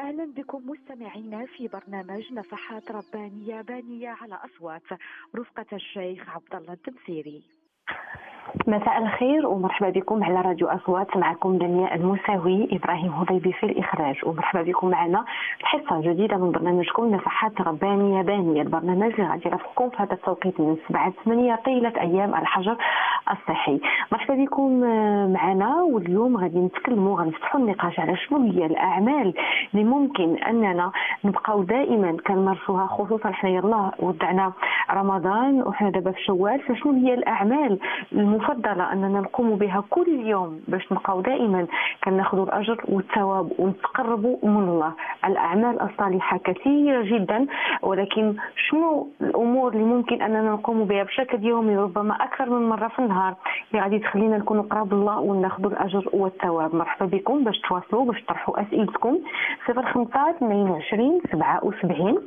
أهلا بكم مستمعينا في برنامج نفحات ربانية بانية على أصوات رفقة الشيخ عبد الله التمسيري. مساء الخير ومرحبا بكم على راديو أصوات. معكم دنيا المساوي، إبراهيم هضيبي في الإخراج، ومرحبا بكم معنا في حصة جديدة من برنامجكم نفحات ربانية بانية، البرنامج اللي غادي يرافقكم في هذا التوقيت من 7 8 طيلة أيام الحجر الصحي. مرحبا بكم معنا، واليوم غادي غنفتحوا النقاش على شنو هي الأعمال اللي ممكن أننا نبقاو دائما كنمارسوها، خصوصا حنا يلاه ودعنا رمضان وحنا دابا في شوال، فشنو هي الأعمال المفضلة أننا نقوم بها كل يوم باش نبقاو دائما كناخذوا الأجر والثواب ونتقربوا من الله. الأعمال الصالحة كثيرة جدا، ولكن شنو الأمور اللي ممكن أننا نقوم بها بشكل يومي ربما أكثر من مرة في النهار اللي غادي تخلينا نكونوا قراب الله وناخذوا الأجر والثواب. مرحبا بكم باش تواصلوا باش تطرحوا أسئلتكم 05 22 77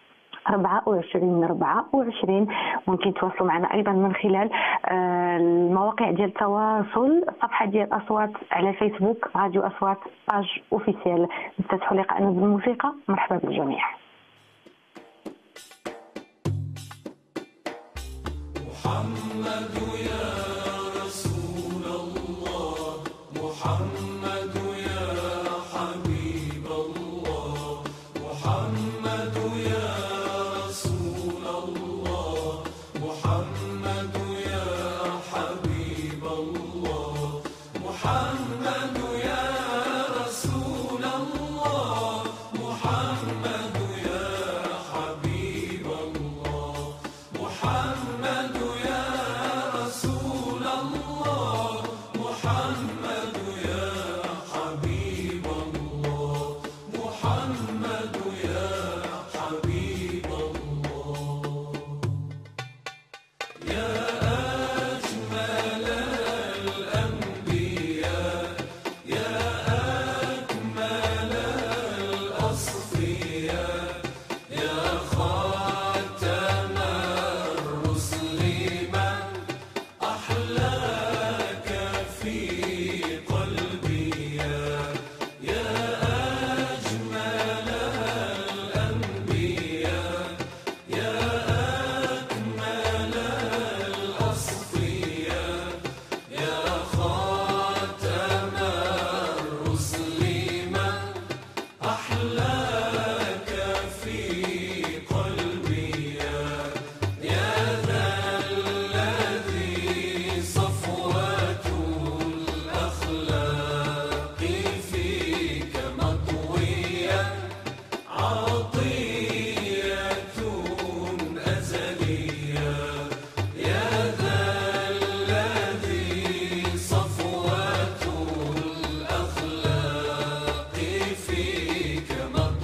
24. ممكن تواصلوا معنا ايضا من خلال المواقع ديال التواصل، الصفحه ديال اصوات على فيسبوك، راديو اصوات باج اوفيسيال. نفتتحوا لقاءنا بالموسيقى. مرحبا بالجميع. محمد يا رسول الله، محمد يا حبيب الله، محمد يا رسول الله، محمد يا حبيب الله، محمد يا رسول الله، محمد يا حبيب الله، محمد يا رسول الله، محمد يا حبيب الله، محمد يا حبيب الله. يا أجمل الأنبياء، يا أكمل الأصفياء، يا خاتم الرسل، من أحلاك في قلبي. يا أجمل الأنبياء، يا أكمل الأصفياء، يا خاتم الرسل، من أحلاك في قلبي. يا ذا الذي صفوة الأخلاق فيك مطوية، عطية أزلية. يا ذا الذي صفوة الأخلاق فيك مطوية،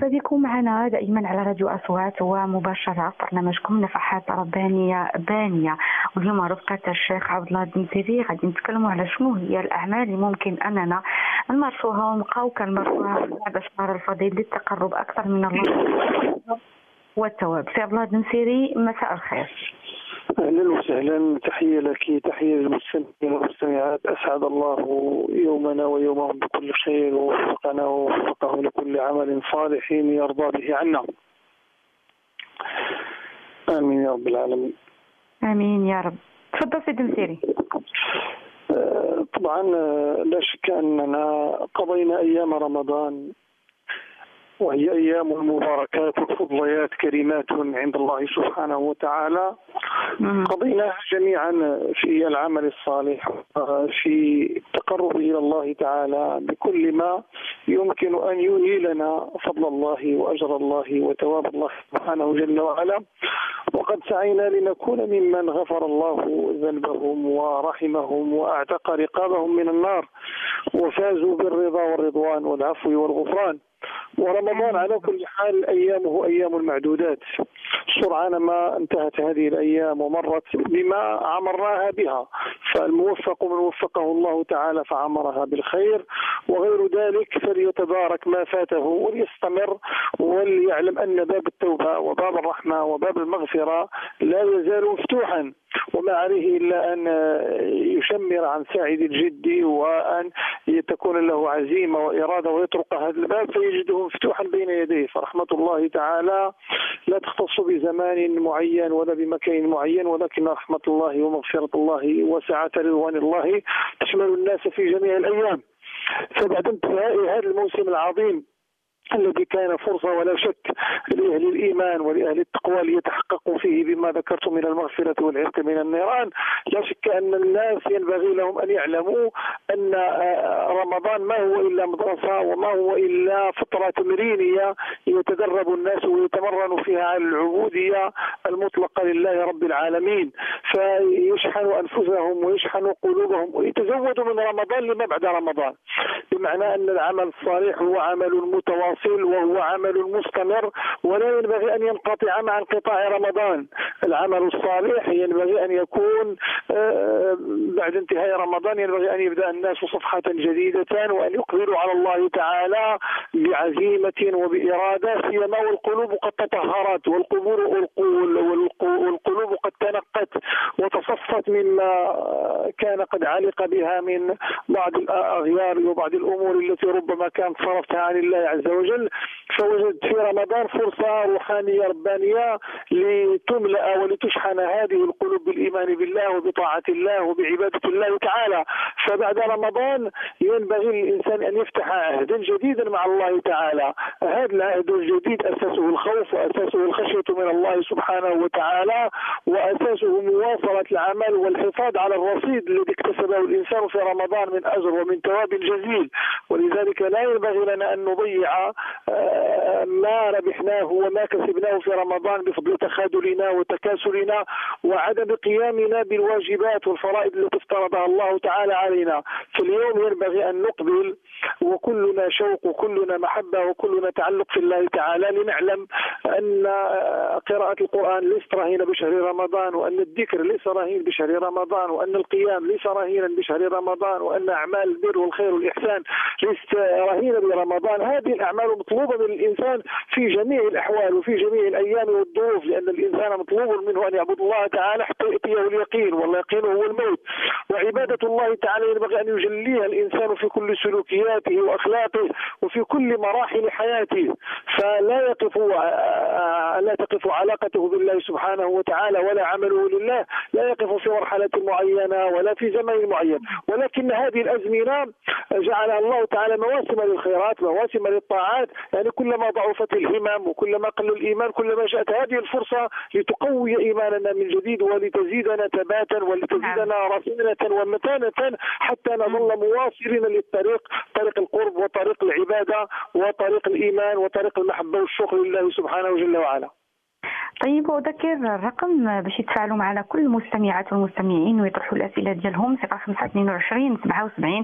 مرحبا بكم معنا دائما على راديو أصوات ومباشرة في برنامجكم نفحات ربانية بانية. واليوم رفقة الشيخ عبد الله الدنسيري غادي نتكلموا على شنو هي الأعمال اللي ممكن أننا نمارسوها ونبقاو كنمارسوها بعد الشهر الفضيل للتقرب أكثر من الله والثواب. سي عبد الله الدنسيري، مساء الخير. اهلا وسهلا، تحيه لك، تحيه للمستمعين والمستمعات. اسعد الله يومنا ويومهم بكل خير، ووفقنا ووفقهم لكل عمل صالح يرضى به عنا. امين يا رب العالمين. امين يا رب. تفضل سي الدنسيري. طبعا لا شك اننا قضينا ايام رمضان، وهي أيام مباركات وفضليات كريمات عند الله سبحانه وتعالى. قضيناها جميعا في العمل الصالح، في التقرب إلى الله تعالى بكل ما يمكن أن ينيلنا فضل الله وأجر الله وثواب الله سبحانه جل وعلا. وقد سعينا لنكون ممن غفر الله ذنبهم ورحمهم وأعتق رقابهم من النار، وفازوا بالرضا والرضوان والعفو والغفران. ورمضان على كل حال أيامه أيام معدودات، سرعان ما انتهت هذه الأيام ومرت بما عمرناها بها، فالموفق من وفقه الله تعالى فعمرها بالخير، وغير ذلك فليتبارك ما فاته وليستمر، وليعلم أن باب التوبة وباب الرحمة وباب المغفرة لا يزال مفتوحا، وما عليه إلا أن يشمر عن ساعد الجد، وأن تكون له عزيمة وإرادة ويطرق هذا الباب فيجده مفتوحا بين يديه. فرحمة الله تعالى لا تختص بزمان معين ولا بمكان معين، ولكن رحمة الله ومغفرة الله وسعة رضوان الله تشمل الناس في جميع الأيام. فبعد انتهاء هذا الموسم العظيم الذي كان فرصة ولا شك لأهل الإيمان ولأهل التقوى ليتحققوا فيه بما ذكرت من المغفرة والعتق من النيران، لا شك أن الناس ينبغي لهم أن يعلموا أن رمضان ما هو إلا مدرسة، وما هو إلا فترة تمرينية يتدرب الناس ويتمرنوا فيها على العبودية المطلقة لله رب العالمين، فيشحنوا أنفسهم ويشحنوا قلوبهم ويتزودوا من رمضان لما بعد رمضان، بمعنى أن العمل الصالح هو عمل متواصل وهو عمل مستمر، ولا ينبغي أن ينقطع مع انقطاع رمضان. العمل الصالح ينبغي أن يكون بعد انتهاء رمضان، ينبغي أن يبدأ الناس صفحة جديدة وأن يقبلوا على الله تعالى بعزيمة وبإرادة، سيما والقلوب قد تطهرت والقلوب قد تنقت وتصفت مما كان قد علق بها من بعض الأغيار وبعض الأمور التي ربما كانت صرفتها عن الله عز وجل. فوجدت في رمضان فرصة روحانية ربانية لتملأ ولتشحن هذه القلوب بالإيمان بالله وبطاعة الله وبعبادة الله تعالى. فبعد رمضان ينبغي للإنسان أن يفتح عهدا جديدا مع الله تعالى. هذا العهد الجديد أساسه الخوف وأساسه الخشية من الله سبحانه وتعالى، وأساسه مواصلة العمل والحفاظ على الرصيد الذي اكتسبه الإنسان في رمضان من أجر ومن ثواب جزيل. ولذلك لا ينبغي لنا أن نضيع ما ربحناه وما كسبناه في رمضان بفضل تخاذلنا وتكاسلنا وعدم قيامنا بالواجبات والفرائض التي افترضها الله تعالى علينا. فاليوم ينبغي أن نقبل وكلنا شوق وكلنا محبة وكلنا تعلق في الله تعالى، لنعلم أن قراءة القرآن ليست رهينة بشهر رمضان، وأن الذكر ليس رهين بشهر رمضان، وأن القيام ليس رهينا بشهر رمضان، وأن أعمال البر والخير والإحسان ليست رهينة برمضان. هذه الأعمال مطلوبة من الإنسان في جميع الأحوال وفي جميع الأيام والظروف، لأن الإنسان مطلوب منه أن يعبد الله تعالى حتى يأتيه اليقين، واليقين هو الموت. وعبادة الله تعالى ينبغي أن يجليها الإنسان في كل سلوكياته وأخلاقه وفي كل مراحل حياته، فلا لا تقف علاقته بالله سبحانه وتعالى ولا عمله لله لا يقف في مرحلة معينة ولا في زمن معين، ولكن هذه الأزمنة جعلها الله تعالى مواسم للخيرات، مواسم للطاعات. يعني كلما ضعفت الهمم وكلما قل الإيمان كلما جاءت هذه الفرصة لتقوي إيماننا من جديد ولتزيدنا ثباتا ولتزيدنا رصينة ومتانة حتى نظل مواصلين للطريق، طريق القرب وطريق العبادة وطريق الإيمان وطريق المحبة والشكر لله سبحانه جل وعلا. طيب، وأذكر الرقم باش يتفاعلوا معنا كل المستمعات والمستمعين ويطرحوا الأسئلة ديالهم 0522 77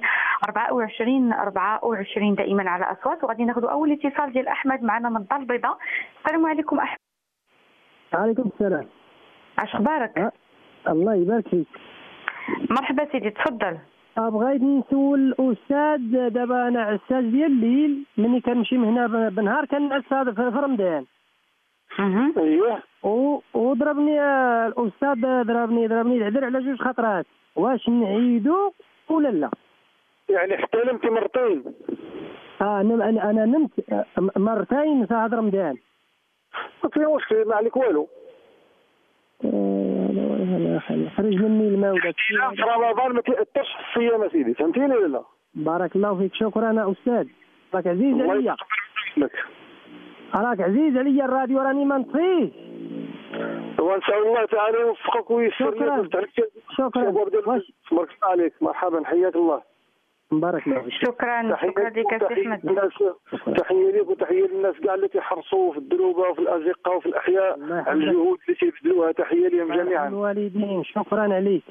24 دائما على أصوات. وغادي ناخذوا أول اتصال ديال أحمد معنا من الدار البيضاء. السلام عليكم أحمد. عليكم السلام. اش اخبارك؟ الله يبارك فيك. مرحبا سيدي، تفضل. بغيت نسول الاستاذ، دابا انا عساس ديال الليل، ملي كنمشي من هنا بالنهار كنعس هذا في رمضان. ايوه. وضربني الاستاذ، ضربني العذر على 2 خطرات، واش نعيدو ولا لا؟ يعني احتلمتي مرتين؟ انا نمت مرتين في هذا رمضان. ما فيها مشكل، ما عليك والو. خرج مني الماء وداك في رمضان ما تاثرش في الصيام سيدي، فهمتيني ولا لا؟ بارك الله فيك، شكرا يا استاذ، راك عزيز عليا. راك عزيز عليا الراديو، راني ما نطفيه. وان شاء الله تعالى يوفقك ويسر لك ويفتح لك. شكرا. بارك الله عليك، مرحبا، حياك الله. بارك الله فيك. شكرا لك سي احمد. تحيه لك وتحيه للناس كاع اللي كيحرصوا في الدروبه وفي الازقه وفي الاحياء على الجهود اللي تيبذلوها. تحيه لهم جميعا. الوالدين، شكرا عليك.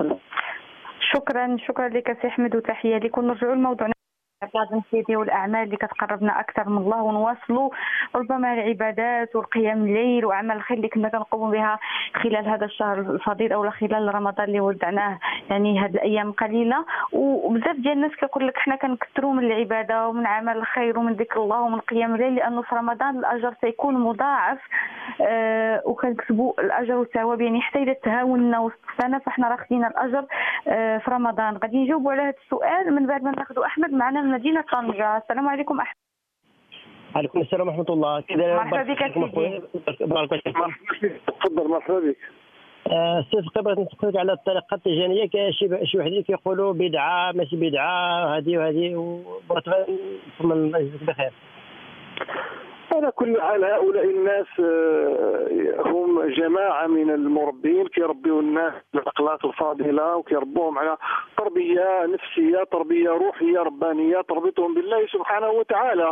شكرا لك سي احمد وتحيه لك. ونرجعوا لموضوعنا لازم سيدي، والاعمال اللي كتقربنا اكثر من الله، ونواصلوا ربما العبادات والقيام الليل واعمال الخير اللي كنا كنقوم بها خلال هذا الشهر الفضيل او خلال رمضان اللي ودعناه يعني هذه الايام قليله. وبزاف ديال الناس كيقول لك حنا كنكثروا من العباده ومن عمل الخير ومن ذكر الله ومن قيام الليل، لانه في رمضان الاجر سيكون مضاعف وكنكتبوا الاجر والثواب يعني حتى اذا تهاونا وسط السنه فاحنا راه خدينا الاجر في رمضان. غادي نجاوبوا على هذا السؤال من بعد ما ناخذوا احمد معنا من مدينه طنجه. السلام عليكم احمد. عليكم السلام ورحمه الله. مرحبا بك سيدي. بارك الله فيك. تفضل، مرحبا بك. سيف، بغيت نسقسيك على الطريقه التجانيه. كاين شي واحد اللي كيقولوا بدعه ماشي بدعه، هذه وهذه، وبغيت نفهم الله يجزيك بخير. على كل حال هؤلاء الناس هم جماعة من المربين كيربيوا الناس الأخلاق الفاضلة وكيربوهم على تربية نفسية، تربية روحية ربانية تربطهم بالله سبحانه وتعالى.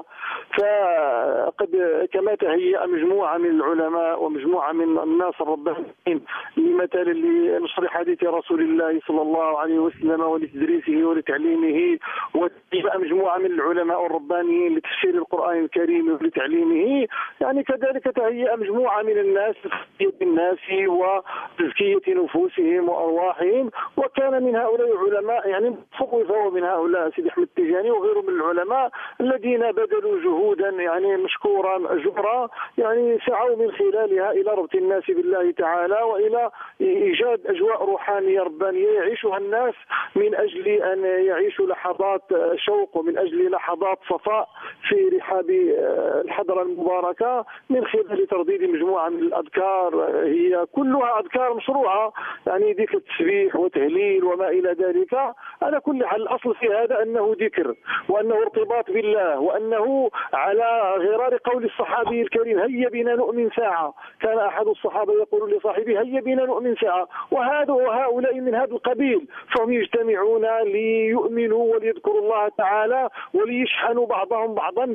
فقد كما تهيأ مجموعة من العلماء ومجموعة من الناس الربانيين لمثلا لنشر حديث رسول الله صلى الله عليه وسلم ولتدريسه ولتعليمه، وتهيأ مجموعة من العلماء الربانيين لتفسير القرآن الكريم ولتعليمه. يعني كذلك تهيأ مجموعة من الناس لتزكية الناس وتزكية نفوسهم وأرواحهم، وكان من هؤلاء العلماء يعني متصوفة، ومن هؤلاء سيدي أحمد التجاني وغيره من العلماء الذين بذلوا جهودا يعني مشكورا مأجورا، يعني سعوا من خلالها إلى ربط الناس بالله تعالى وإلى إيجاد أجواء روحانية ربانية يعيشها الناس من أجل أن يعيشوا لحظات شوق ومن أجل لحظات صفاء في رحاب الحضرة المباركة من خلال ترديد مجموعة من الأذكار، هي كلها أذكار مشروعة، يعني ذكر التسبيح وتهليل وما إلى ذلك. على كل حال الأصل في هذا أنه ذكر وأنه ارتباط بالله وأنه على غرار قول الصحابي الكريم: هيا بنا نؤمن ساعة. كان أحد الصحابة يقول لصاحبه: هيا بنا نؤمن ساعة. وهؤلاء من هذا القبيل، فهم يجتمعون ليؤمنوا وليذكروا الله تعالى وليشحنوا بعضهم بعضا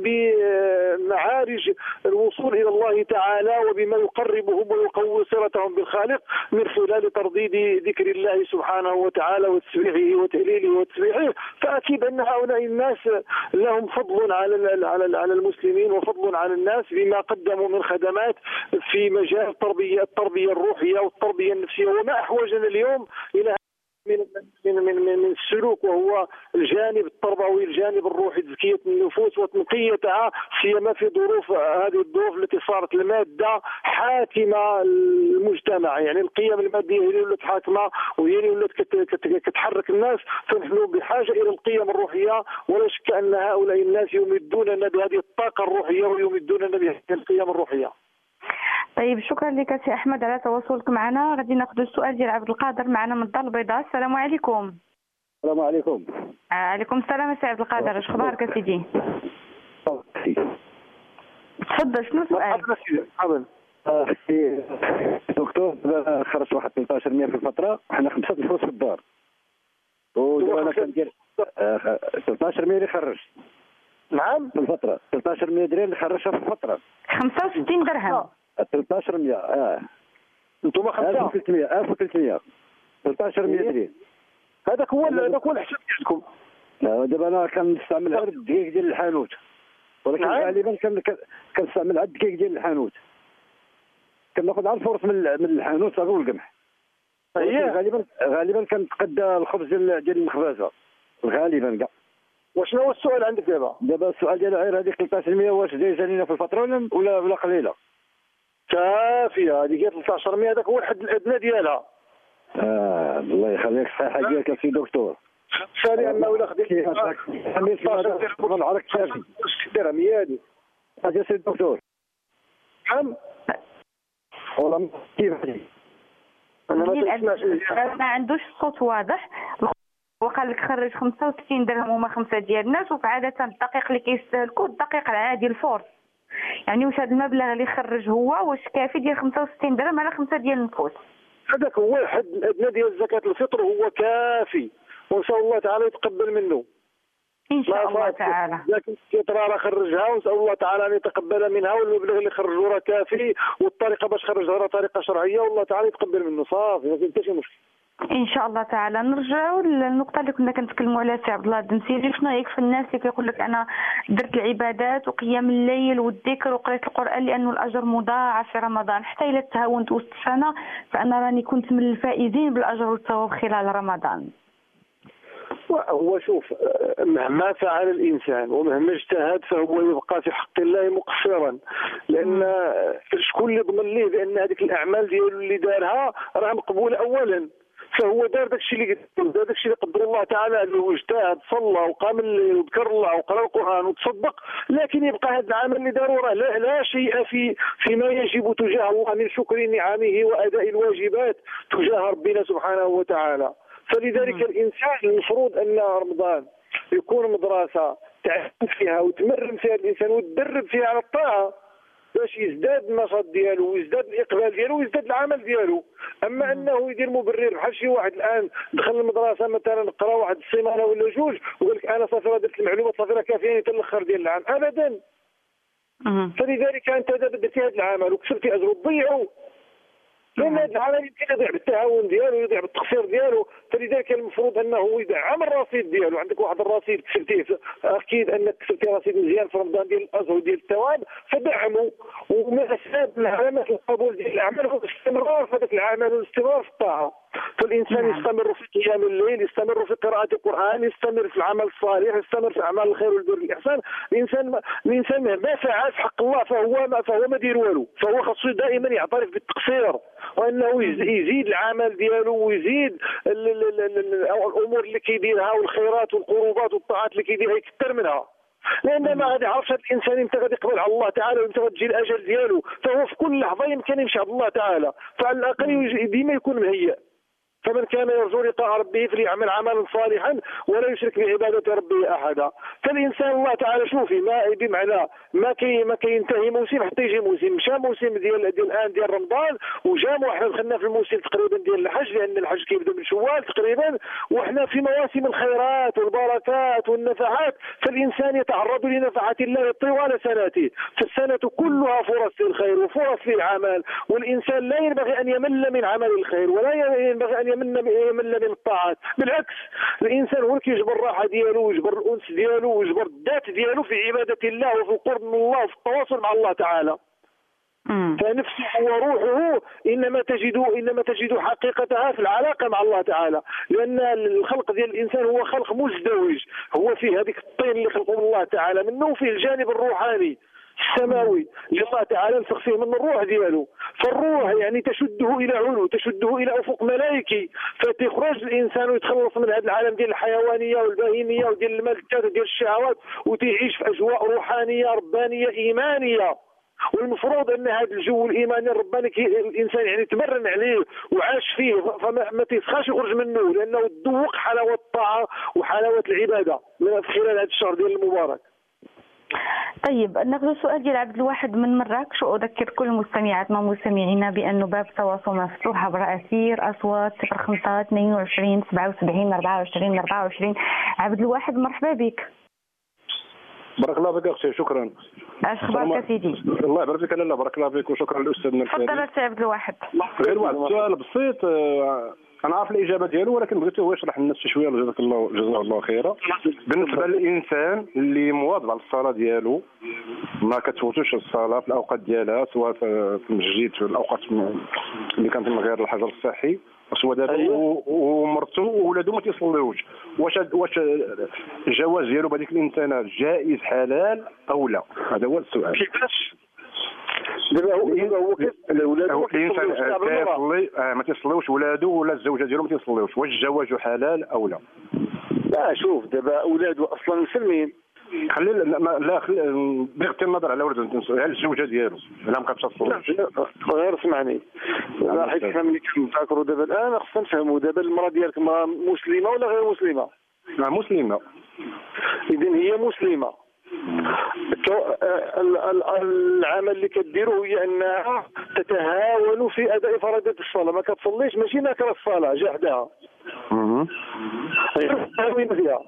بمعارج الوصول إلى الله تعالى وبما يقربهم ويقوي صلتهم بالخالق من خلال ترديد ذكر الله سبحانه وتعالى وتسبيحه وتهليله وتسبيحه. فأكيد أن هؤلاء الناس لهم فضل على المسلمين وفضل على الناس بما قدموا من خدمات في مجال التربية الروحية والتربية النفسية. وما أحوجنا اليوم إلى من السلوك، وهو الجانب التربوي، الجانب الروحي، تزكية النفوس وتنقيتها، سيما في هذه الظروف التي صارت المادة حاكمة المجتمع. يعني القيم المادية هي اللي ولات حاكمة وهي اللي ولات كتحرك الناس، فنحن بحاجة إلى القيم الروحية، ولا شك أن هؤلاء الناس يمدوننا بهذه الطاقة الروحية ويمدوننا بهذه القيم الروحية. طيب، شكرا لك سي احمد على تواصلك معنا. غادي ناخذ السؤال ديال عبد القادر معنا من الدار البيضاء. السلام عليكم. السلام عليكم. عليكم السلام سي عبد القادر، اش اخبارك سيدي؟ تفضل، شنو السؤال؟ مرحبا. دكتور، خرجت واحد 13% في الفتره، وحنا 5 نفوس في الدار، ودابا انا كندير 13% اللي خرجت. نعم، في الفتره 13% ديالي اللي خرجتها في الفتره 65 درهم. 1300 انتم 5 1300 1300 درهم. هذاك هو الحساب ديالكم. دابا انا كنستعمل غير الدقيق ديال الحانوت، ولكن نعم. غالبا كنستعمل غير الدقيق ديال الحانوت. كناخذ على الفرص من الحانوت صافي والقمح. غالبا كنتقدى الخبز ديال المخبزه غالبا كاع. وشنو هو السؤال عندك دابا؟ دابا السؤال ديال غير هذيك 1300 واش دايزه لينا في الفتره ولا قليله؟ كافيه هذيك 1300 هذاك هو الحد الادنى ديالها. الله يخليك الصحه ديالك السي دكتور. ثاني انه الا خديت العرق كافي درهم هي هذه. هذا سي دكتور. نعم. والله كيف هذه؟ انا ما تسمعش. ما عندوش الصوت واضح. وقال لك خرج 65 درهم هما 5 ديال الناس، وعاده الدقيق اللي كيستهلكوا الدقيق العادي الفورس. يعني واش هذا المبلغ اللي خرج هو واش كافي ديال 65 درهم على 5 ديال النفوس؟ هذاك هو الحد الادنى ديال زكاه الفطر، هو كافي وان شاء الله تعالى يتقبل منه ان شاء الله تعالى. لكن الفطره راه خرجها ونسال الله تعالى ان يتقبل منها، والمبلغ اللي خرجه راه كافي، والطريقه باش خرجها راه طريقه شرعيه، والله تعالى يتقبل منه صافي ما كاين حتى شي مشكل. ان شاء الله تعالى. نرجعوا للنقطه اللي كنا كنتكلموا عليها سي عبد الله الدنسيري. شنو رايك في الناس اللي كيقول لك انا درت العبادات وقيام الليل والذكر وقريت القران لانه الاجر مضاعف في رمضان، حتى الا تهاونت وسط السنه فانا راني كنت من الفائزين بالاجر والثواب خلال رمضان؟ هو شوف، مهما فعل الانسان ومهما اجتهد فهو يبقى في حق الله مقصرا، لان شكون اللي ضمن ليه بان هذيك الاعمال ديالو اللي دارها راه مقبوله اولا؟ فهو دار داكشي اللي دار داكشي اللي قدر الله تعالى عليه، واجتهد صلى وقام الليل وذكر الله وقرا القران وتصدق، لكن يبقى هذا العمل اللي داروا راه لا شيء فيما يجب تجاه الله من شكر نعمه واداء الواجبات تجاه ربنا سبحانه وتعالى. فلذلك الانسان المفروض ان رمضان يكون مدرسه تعلم فيها وتمرن فيها الانسان وتدرب فيها على الطاعه باش يزداد النشاط ديالو ويزداد الاقبال ديالو ويزداد العمل ديالو. اما انه يدير مبرر بحال شي واحد الان دخل المدرسه مثلا قرا واحد السيمانه ولا جوج وقال لك انا صافي راه درت المعلومات صافي راه كافياني حتى الاخر ديال العام، ابدا. فلذلك انت دابا درتي هذا العمل وكسبتي اجره تضيعوا، لان هذا العمل يمكن يضيع بالتهاون ديالو يضيع بالتقصير ديالو. فلذلك المفروض انه يدعم الرصيد ديالو. عندك واحد الرصيد كسبتيه، اكيد انك كسبتي رصيد مزيان في رمضان ديال الاجر وديال الثواب، فدعمه. ومن اسباب من علامات القبول ديال الاعمال هو الاستمرار في هذاك العمل والاستمرار في الطاعه. فالانسان يستمر في قيام الليل، يستمر في قراءه القران، يستمر في العمل الصالح، يستمر في اعمال الخير والبر والاحسان. الانسان مهما فعل في حق الله فهو ما دير والو، فهو خاصو دائما يعترف بالتقصير وانه يزيد العمل ديالو ويزيد الامور اللي كيديرها والخيرات والقربات والطاعات اللي كيديرها يكثر منها. لان ما غادي يعرفش هذا الانسان امتى غادي يقبل على الله تعالى وامتى غتجي الاجل ديالو، فهو في كل لحظه يمكن يمشي عند الله تعالى، فعلى الاقل ديما يكون مهيئ. فمن كان يرجو لقاء ربه فليعمل عملا صالحا ولا يشرك بعباده ربه احدا. فالانسان الله تعالى شوفي ما بمعنى ما كينتهي موسم حتى يجي موسم. مشى موسم ديال الان ديال رمضان وجا وحنا دخلنا في الموسم تقريبا ديال الحج، لان الحج كيبدا من شوال تقريبا، وحنا في مواسم الخيرات والبركات والنفحات. فالانسان يتعرض لنفحات الله طوال سنته، فالسنه كلها فرص للخير وفرص للعمل، والانسان لا ينبغي ان يمل من عمل الخير ولا ينبغي ان يمل من الطاعات. بالعكس الانسان هو كيجبر الراحه ديالو ويجبر الانس ديالو ويجبر الذات ديالو في عباده الله وفي القرب من الله وفي التواصل مع الله تعالى. فنفسه وروحه انما تجد حقيقتها في العلاقه مع الله تعالى، لان الخلق ديال الانسان هو خلق مزدوج، هو فيه هذيك الطين اللي خلقه الله تعالى منه، وفيه الجانب الروحاني السماوي اللي الله تعالى نفخ فيه من الروح ديالو. فالروح يعني تشده الى علو، تشده الى افق ملائكي، فتخرج الانسان ويتخلص من هذا العالم ديال الحيوانيه والبهيميه وديال الملكات وديال الشهوات وتعيش في اجواء روحانيه ربانيه ايمانيه. والمفروض ان هذا الجو الايماني الرباني الانسان يعني تمرن عليه وعاش فيه، فما تيسخاش يخرج منه، لانه تذوق حلاوه الطاعه وحلاوه العباده خلال هذا الشهر ديال المبارك. طيب ناخذ سؤال ديال عبد الواحد من مراكش، واذكر كل مستمعاتنا ومستمعينا بانه باب التواصل مفتوح عبر اثير اصوات 05 22 77 24 24. عبد الواحد مرحبا بك. بارك الله فيك اختي، شكرا. اش اخبارك سيدي؟ الله يبارك فيك. لا بارك الله فيك وشكرا لاستاذنا الكريم. تفضل سي عبد الواحد. غير واحد السؤال بسيط، انا عارف الاجابه ديالو ولكن بغيت هو يشرح لنا شي شويه. جزاك الله جزاه الله خيرا. بالنسبه للانسان اللي مواظب على الصلاه ديالو ما كتفوتوش الصلاه في الاوقات ديالها، سواء في المسجد في الاوقات اللي كانت من غير الحجر الصحي، سواء دابا ومرته وولادو ما تيصليوش، واش الجواز ديالو بهذيك الانسانه جائز حلال او لا؟ هذا هو السؤال. كيفاش؟ دابا هو الولاد كيصلي ما تيصليوش ولادو ولا الزوجه ديالو ما تيصليوش، واش الزواج حلال او لا؟ لا شوف، دابا اولادو اصلا مسلمين. خلي لا بغض النظر على ولد، على الزوجه ديالو لا ما كتصليش. غير اسمعني، حيت حنا ملي كنفكروا دابا الان خصنا نفهموا دابا المراه ديالك مراه مسلمه ولا غير مسلمه؟ مسلمه. اذا هي مسلمه. العمل اللي كديروا هي انها تتهاون في اداء فرائض الصلاه، ما كتصليش، ماشي ناكره الصلاه جحدها. غير تهاون فيها.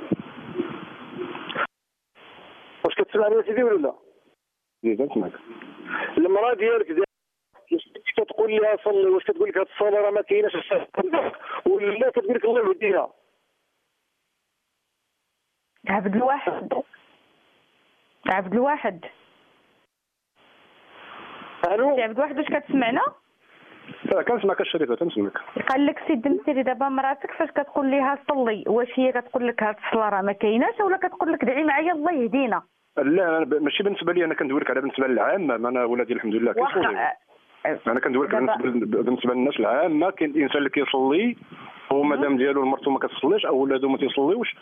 واش كتسمعني يا سيدي ولا لا؟ كنسمعك. المراه ديالك كتقول لها صلي، واش كتقول لك هاد الصلاه راه ما كايناش ولا كتقول لك الله يهديها؟ عبد الواحد الو سي عبد الواحد، واش كتسمعنا؟ كنسمعك الشريفه، كنسمعك. قال لك سيدي المسيري دابا مراتك فاش كتقول لها صلي، واش هي كتقول لك هاد الصلاه راه ما كايناش ولا كتقول لك دعي معايا الله يهدينا؟ لا ماشي بالنسبه لي، انا كندوي لك على بالنسبه للعامه. انا ولادي الحمد لله كيصلي. انا كندوي لك بالنسبه للناس العامه. كاين الانسان اللي كيصلي ومادام ديالو مرته ما كتصليش او ولادو ما تيصليوش،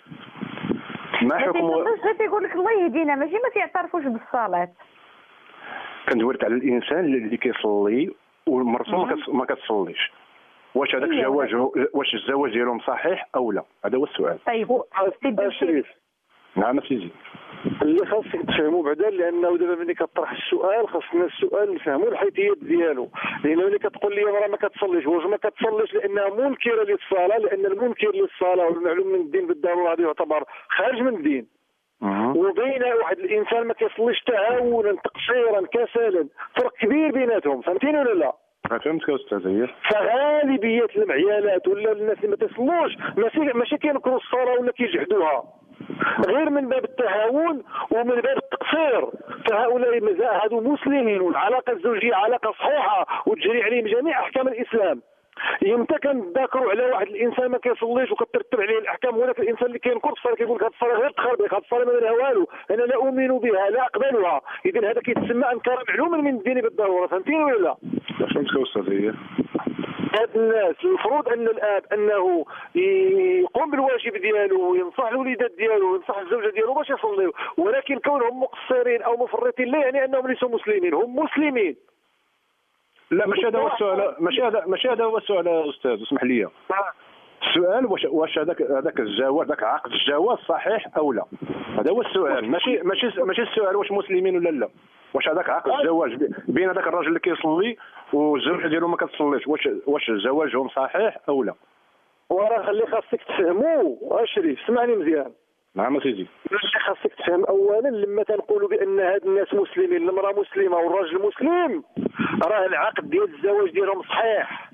ما حكم؟ باش تيقول لك الله يهدينا، ماشي ما تيعترفوش بالصلاه. كندوي لك على الانسان اللي كيصلي ومرته ما كتصليش، واش هذاك الزواج واش الزواج ديالهم صحيح او لا؟ هذا هو السؤال. طيب سيدي شريف. نعم سيدي. اللي خاصك تفهموا بعدا، لانه دابا ملي كطرح السؤال خاصنا السؤال نفهموا الحيثيات ديالو. لان ملي كتقول لي راه ما كتصليش، واش ما كتصليش لانها منكره للصلاه؟ لان المنكر للصلاه والمعلوم من الدين بالضروره هذا يعتبر خارج من الدين. وبين واحد الانسان ما كيصليش تهاونا تقصيرا كسلا، فرق كبير بيناتهم. فهمتيني ولا لا؟ فهمتك استاذ. فغالبيه المعيالات ولا الناس اللي ما تصلوش ماشي كينكروا الصلاه ولا كيجحدوها، غير من باب التهاون ومن باب التقصير. فهؤلاء هادو مسلمين والعلاقه الزوجيه علاقه صحيحه وتجري عليهم جميع احكام الاسلام. يمتى كنذاكروا على واحد الانسان ما كيصليش وكترتب عليه الاحكام، وذاك الانسان اللي كينكر الصلاه كيقول لك هذه الصلاه غير تخربق، هذه الصلاه ما منها والو، انا لا اؤمن بها لا اقبلها. اذا هذا كيتسمى انكار معلوم من الدين بالضروره. فهمتيني ولا لا؟ فهمتك استاذ. هاد الناس المفروض ان الاب انه يقوم بالواجب ديالو وينصح الوليدات ديالو وينصح الزوجه ديالو باش يصليو، ولكن كونهم مقصرين او مفرطين لا يعني انهم ليسوا مسلمين، هم مسلمين. لا ماشي هذا هو السؤال، ماشي هذا هو السؤال يا استاذ، اسمح لي. السؤال واش هذاك الزواج، ذاك عقد الجواز صحيح او لا؟ هذا هو السؤال، ماشي السؤال واش مسلمين ولا لا. واش هذاك عقد الزواج بين هذاك الراجل اللي كيصلي والزوجه ديالو ما كتصليش، واش زواجهم صحيح او لا؟ وراه خلي خاصك تفهموا شريف، سمعني مزيان. نعم سيدي. خاصك تفهم اولا لما تنقولوا بان هاد الناس مسلمين، المراه مسلمه والراجل مسلم، راه العقد ديال الزواج ديالهم صحيح.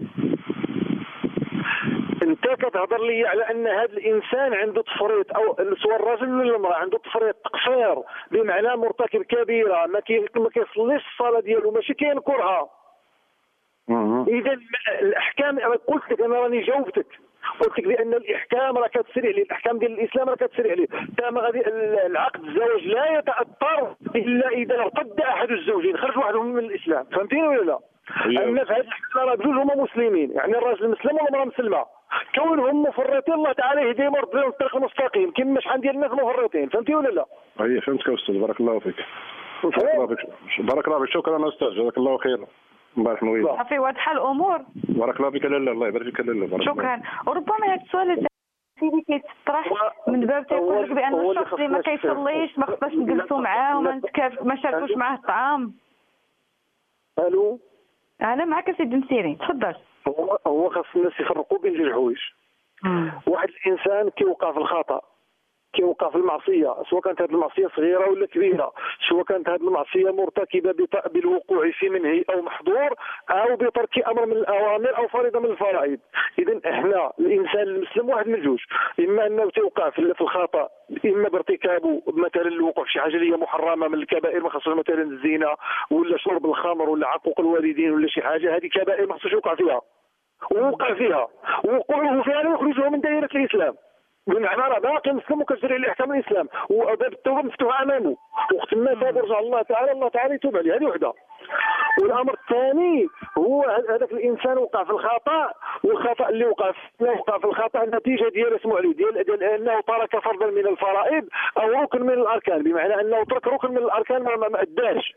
انت كتهضر لي على ان هذا الانسان عنده تفريط، او سواء الرجل ولا المراه عنده تفريط تقصير، بمعنى مرتكب كبيره ما كيصليش الصلاه ديالو ماشي كينكرها. اذا الاحكام قلت لك، انا راني جاوبتك، قلت لك بان الاحكام راه كتسري عليه، الاحكام ديال الاسلام راه كتسري عليه. تما غادي العقد الزواج لا يتاثر الا اذا ارتد احد الزوجين، خرج واحدهم من الاسلام. فهمتيني ولا لا؟ ان في هذه الحاله راه بجوج هما مسلمين، يعني الراجل مسلم والمراه مسلمه. كونهم مفرطين الله تعالى يهديهم ويرد لهم الطريق المستقيم، كما شحال ديال الناس مفرطين. فهمتي ولا لا؟ اي فهمتك استاذ، بارك الله فيك. بارك الله فيك، شكرا استاذ، جزاك الله خيرا. مبارك نويل. صافي واضحه الامور. بارك الله فيك. لا الله يبارك فيك. لا شكرا. وربما هذا السؤال سيدي كيتطرح من باب تيقول لك بان الشخص اللي ما كيصليش ما خصناش نجلسوا معاه وما نشاركوش معاه الطعام. الو انا معك سيدي مسيري، تفضل. هو خاص الناس يفرقوا بين جوج حوايج. واحد الانسان كيوقع في الخطا كيوقع في المعصيه، سواء كانت هذه المعصيه صغيره ولا كبيره، سواء كانت هذه المعصيه مرتكبه بالوقوع في منهي او محظور او بترك امر من الاوامر او فريضه من الفرائض. اذا احنا الانسان المسلم واحد من الجوج، اما انه توقع في الخطا اما بارتكابه مثلا الوقوع في شي حاجه اللي هي محرمه من الكبائر، ما خصوش مثلا الزنا ولا شرب الخمر ولا عقوق الوالدين ولا شي حاجه، هذه كبائر ما خصوش يوقع فيها، ووقع فيها ووقوعه فيها لا يخرجه من دائره الاسلام، بمعنى راه باقي مسلم وكتجري عليه احكام الاسلام وباب التوبه مفتوح امامه، وقت ما تاب يرجع الله تعالى يتوب عليه. هذه وحده. والامر الثاني هو هذاك الانسان وقع في الخطا، والخطا اللي وقع في الخطا النتيجه ديالو اسمه عليه ديال انه ترك فرضا من الفرائض او ركن من الاركان، بمعنى انه ترك ركن من الاركان ما اداش.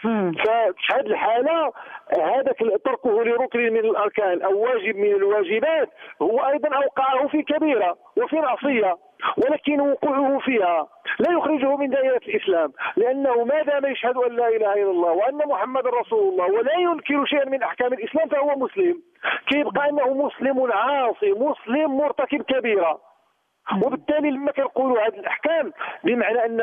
ففي هذه الحاله هذاك تركه لركن من الاركان او واجب من الواجبات هو ايضا اوقعه في كبيره وفي معصيه، ولكن وقوعه فيها لا يخرجه من دائره الاسلام، لانه ما دام يشهد ان لا اله الا الله وان محمد رسول الله ولا ينكر شيئا من احكام الاسلام فهو مسلم، كيبقى انه مسلم عاصي، مسلم مرتكب كبيره. وبالتالي لما كنقولوا هذه الاحكام بمعنى ان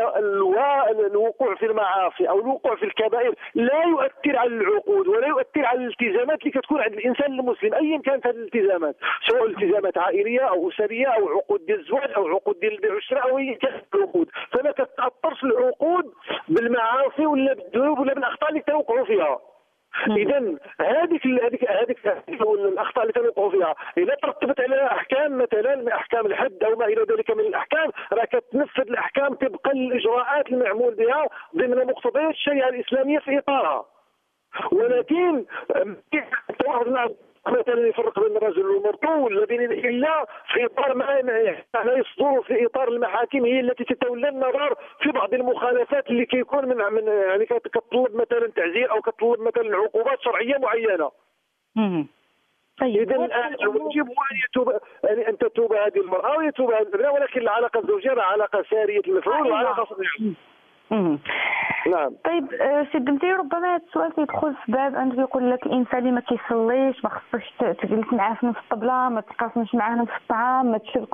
الوقوع في المعاصي او الوقوع في الكبائر لا يؤثر على العقود ولا يؤثر على الالتزامات اللي كتكون عند الانسان المسلم ايا كانت هذه الالتزامات، سواء التزامات عائليه او اسريه او عقود ديال الزواج او عقود ديال البيع والشراء او ايا كانت العقود، فما كتاثرش العقود بالمعاصي ولا بالذنوب ولا بالاخطاء اللي كيوقعوا فيها. اذا هذيك الاخطاء اللي كانوا فيها اذا ترتبت على احكام مثلا من احكام الحد او ما الى ذلك من الاحكام، راه كتنفذ الاحكام طبقا للاجراءات المعمول بها ضمن مقتضيات الشريعه الاسلاميه في اطارها. ولكن واحد مثلا يفرق بين الرجل والمرأة الذين الا في اطار ما يصدر في اطار المحاكم هي التي تتولى النظر في بعض المخالفات اللي كيكون من يعني كتطلب مثلا تعزير او كتطلب مثلا عقوبات شرعيه معينه. طيب اذا الواجب هو ان يتوب ان تتوب هذه المراه ويتوب هذا الابناء، ولكن العلاقه الزوجيه علاقه ساريه المفعول وعلاقه صحيحه. نعم. طيب سي الدمتي، ربما هذا السؤال تيدخل في باب انه يقول لك الانسان اللي ما كيصليش ما خصكش تجلس معاه في نفس الطبله، ما تقاسمش معاه في الطعام،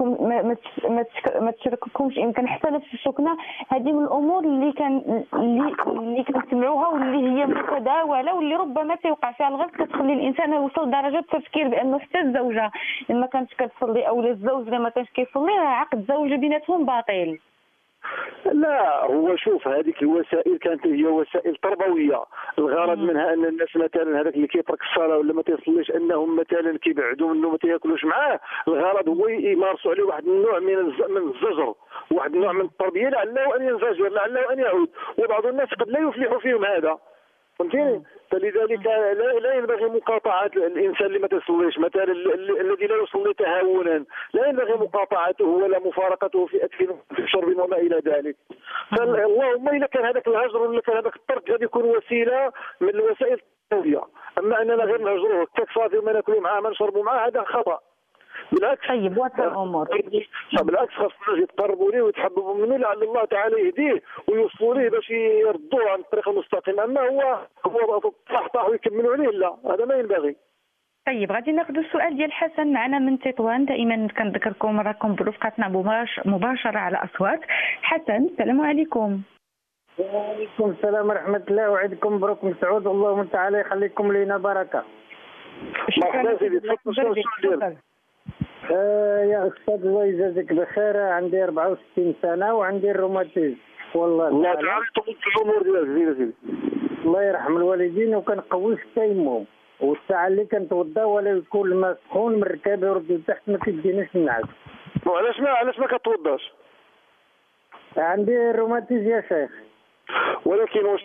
ما تشارككمش يمكن حتى نفس السكنه. هذه من الامور اللي كنسمعوها واللي هي متداوله واللي ربما تيوقع فيها الغلط، كتخلي الانسان يوصل لدرجه التفكير بانه حتى الزوجه لما كانت كتصلي او الزوج لما كانش كيصلي عقد الزوجه بيناتهم باطل. لا، هو شوف هذيك الوسائل كانت هي وسائل تربويه، الغرض منها ان الناس مثلا هذاك اللي كيترك الصلاه ولا ما تيصليش انهم مثلا كيبعدوا منه ما تياكلوش معاه، الغرض هو يمارسوا عليه واحد النوع من الزجر، واحد النوع من التربيه لعله ان ينزجر، لعله ان يعود، وبعض الناس قد لا يفلح فيهم هذا، فهمتيني؟ فلذلك لا ينبغي مقاطعة الإنسان اللي ما تصليش مثلا الذي لا يصلي تهاونا، لا ينبغي مقاطعته ولا مفارقته في أكل في شرب وما إلى ذلك. فاللهم إذا كان هذاك الهجر ولا كان هذاك الترك هذا يكون وسيلة من الوسائل التربوية، أما أننا غير نهجروه كصافي وما ناكلوا معاه ما نشربوا معاه هذا خطأ. بالعكس طيب وهذه الامور بالعكس خاص الناس يتقربوا ليه ويتحببوا منه لعل الله تعالى يهديه ويوصلوا ليه باش يردوه عن الطريق المستقيم، اما هو طاح ويكملوا عليه لا، هذا ما ينبغي. طيب غادي ناخذ السؤال ديال حسن معنا من تطوان، دائما كنذكركم راكم برفقتنا مباشره على اصوات. حسن السلام عليكم. وعليكم السلام ورحمه الله، وعيدكم مبروك مسعود والله تعالى يخليكم لينا بركه. مرحبا سيدي، تفضل شنو السؤال ديالك؟ يا استاذ الله يجازيك بخير، عندي 64 سنه وعندي الروماتيزم والله الله تعالى يطول في الامور ديالك سيدي. الله يرحم الوالدين، وكنقوي في التيمم والساعه اللي كنتوضا ولا يكون الماء سخون من ركابي ورد لتحت ما كيدينيش النعاس. علاش ما كتوضاش؟ عندي الروماتيزم يا شيخ. ولكن واش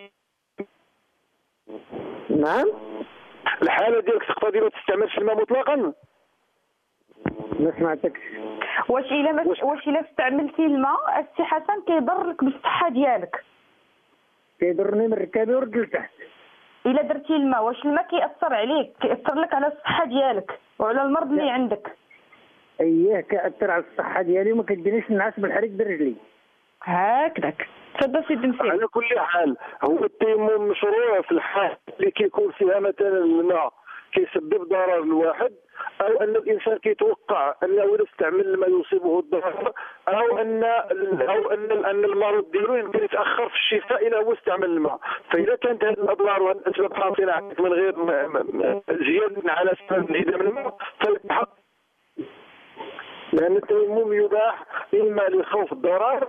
نعم الحاله ديالك تقتضي ما تستعملش الماء مطلقا؟ ما سمعتكش. واش الا استعملتي الماء السي حسن كيضرك بالصحه ديالك؟ كيضرني من ركابي ورد لتحت. الا درتي الماء واش الماء كيأثر عليك، كيأثر لك على الصحه ديالك وعلى المرض اللي عندك؟ اييه كيأثر على الصحه ديالي وما كيدينيش النعاس بالحريق برجلي. هكذاك. تفضل سيدي مسير. على كل حال هو التيمم مشروع في الحال اللي كيكون فيها مثلا الماء كيسبب ضرر للواحد، او ان الانسان كيتوقع انه اذا استعمل الماء يصيبه الضرر، او ان المرض ديالو يمكن يتاخر في الشفاء الى هو استعمل الماء. فاذا كانت هذه الاضرار والاسباب حاصله عندك من غير زياده على سبب انعدام الماء فالحق، لان التيمم يباح اما لخوف الضرر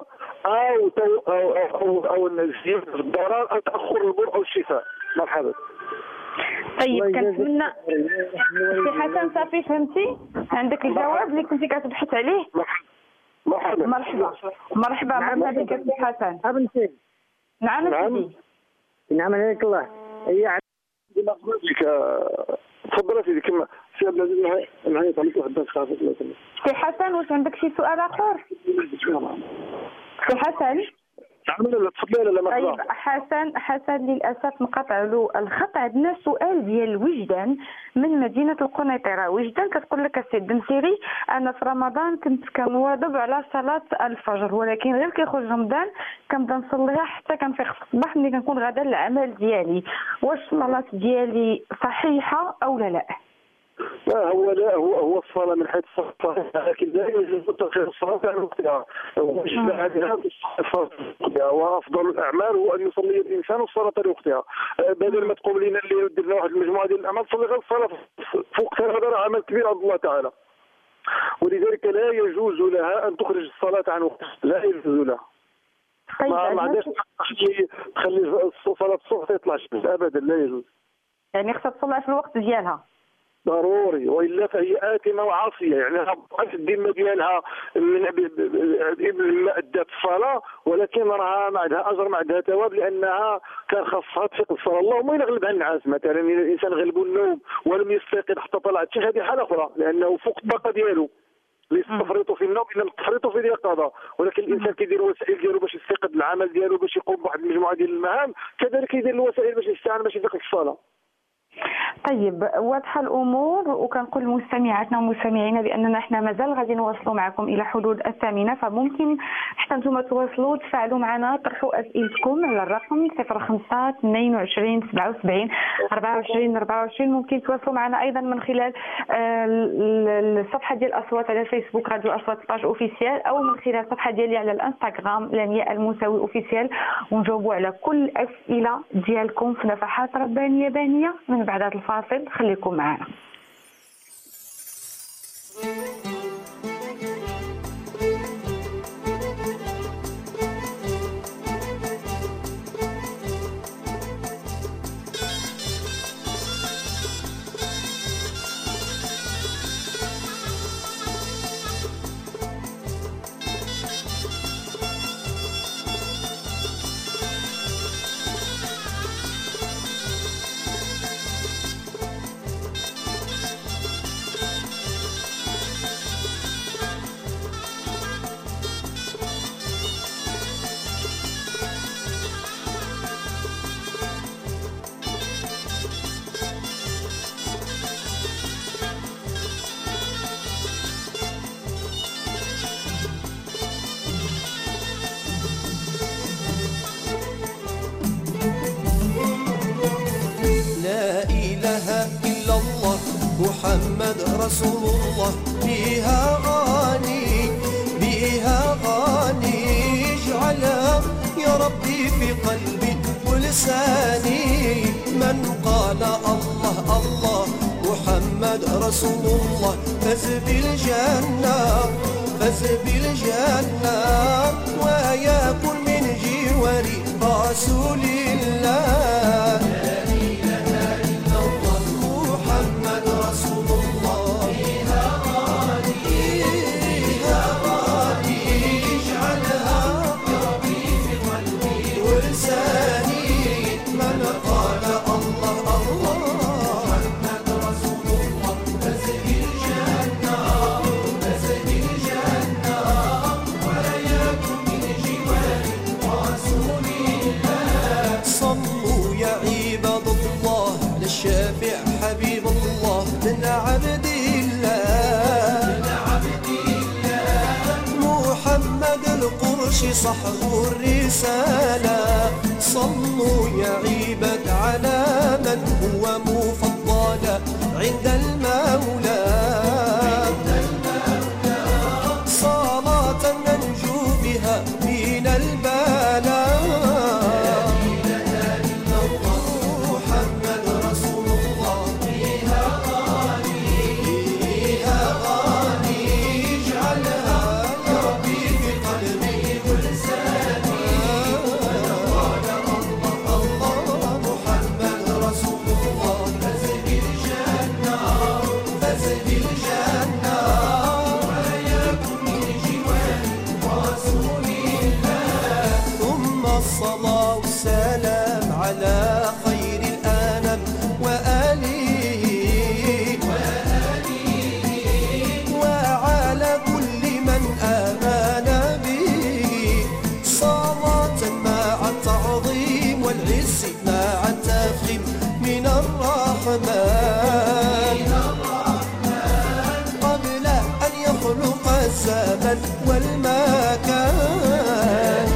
او زياده الضرر او تاخر البرء او الشفاء. مرحبا. طيب كنتمنى سي حسن صافي فهمتي عندك الجواب اللي كنتي كتبحث عليه. مرحبا مرحبا بك سي حسن. بنتي نعم سيدي. نعم عليك الله. هي تفضل سيدي كما سي عبد العزيز معايا طلبت واحد الدرس خاص. سي حسن واش عندك شي سؤال اخر؟ سي حسن لا تفضل. لا مرحبا. طيب حسن للاسف نقطع له الخط. عندنا سؤال ديال وجدان من مدينه القنيطره. وجدان كتقول لك السيد بنسيري انا في رمضان كنت كنواظب على صلاه الفجر، ولكن غير كيخرج رمضان كنبدا نصليها حتى كنفيق في الصباح ملي كنكون غادا للعمل ديالي. واش الصلاه ديالي صحيحه او لا؟ هو الصلاة من حيث الصلاة، لكن لا يجوز تأخير الصلاة عن وقتها. وأفضل الأعمال هو أن يصلي الإنسان الصلاة لوقتها، بدل ما تقوم لنا اللي درنا واحد المجموعة ديال الأعمال صلي غير الصلاة في وقتها. هذا عمل كبير عند الله تعالى، ولذلك لا يجوز لها أن تخرج الصلاة عن وقتها، لا يجوز لها. طيب ما عندهاش تخلي صلاة الصبح تطلع الشمس أبدا، لا يجوز. يعني خصها تصلي في الوقت ديالها ضروري، والا فهي آثمة وعاصية. يعني بقات الذمة ديالها من أدات الصلاة، ولكن راها ما عندها أجر ما عندها ثواب، لأنها كان خاصها تفيق الصلاة. اللهم إلا غلبها النعاس مثلا، إذا الإنسان غلبه النوم ولم يستيقظ حتى طلعت الشمس هذه حالة أخرى، لأنه فوق الطاقة ديالو. ليس تفريط في النوم إنما التفريط في اليقظة. ولكن الإنسان كيدير الوسائل ديالو باش يستيقظ العمل ديالو، باش يقوم بواحد المجموعة ديال المهام، كذلك يدير الوسائل باش يستعان باش يفيق الصلاة. طيب واضحه الامور، وكنقول لمستمعاتنا ومستمعينا باننا احنا مازال غادي نواصلوا معكم الى حدود 8، فممكن حتى نتوما تواصلوا تفاعلوا معنا، طرحوا اسئلتكم على الرقم 05 22 77 24. ممكن تواصلوا معنا ايضا من خلال الصفحه ديال الاصوات على فيسبوك راديو اصوات باج اوفيسيال، او من خلال الصفحه ديالي على الانستغرام لمياء المساوي اوفيسيال، ونجاوبوا على كل الاسئله ديالكم في نفحات ربانيه بانيه. من بعد هذا الفاصل خليكم معنا. محمد رسول الله بها غاني اجعلها يا ربي في قلبي ولساني. من قال الله الله محمد رسول الله فاز بالجنة ويكن من جواري رسول الله. الشافع حبيب الله من عبد الله محمد القرشي صحب الرسالة. صلوا يا عباد على من هو مفضل عند المولى. يخلق الزمن والمكان.